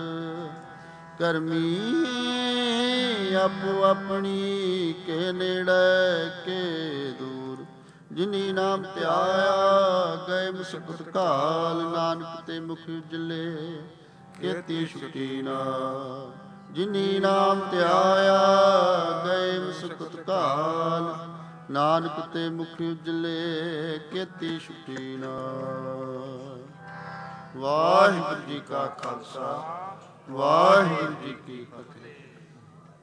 ਕਰਮੀ ਆਪੋ ਆਪਣੀ, ਕੇ ਨੇੜੇ ਕੇ ਦੂਰ। ਜਿਨੀ ਨਾਮ ਧਿਆਇਆ, ਗਏ ਮੁਸਕਤ ਕਾਲ। ਨਾਨਕ ਤੇ ਮੁਖ ਉਜਲੇ, ਕੀਤੀ ਛੁਟੀ ਨਾਮ। ਜਿਨੀ ਨਾਮ ਧਿਆਇਆ, ਗਏ ਮੁਸਕਤ ਕਾਲ। ਨਾਨਕ ਤੇ ਮੁਖ ਉਜਲੇ, ਕੀਤੀ ਛੁਟੀ ਨਾਮ। ਵਾਹਿਗੁਰੂ ਜੀ ਕਾ ਖਾਲਸਾ, ਵਾਹਿਗੁਰੂ ਜੀ ਕੀ ਫਤਿਹ।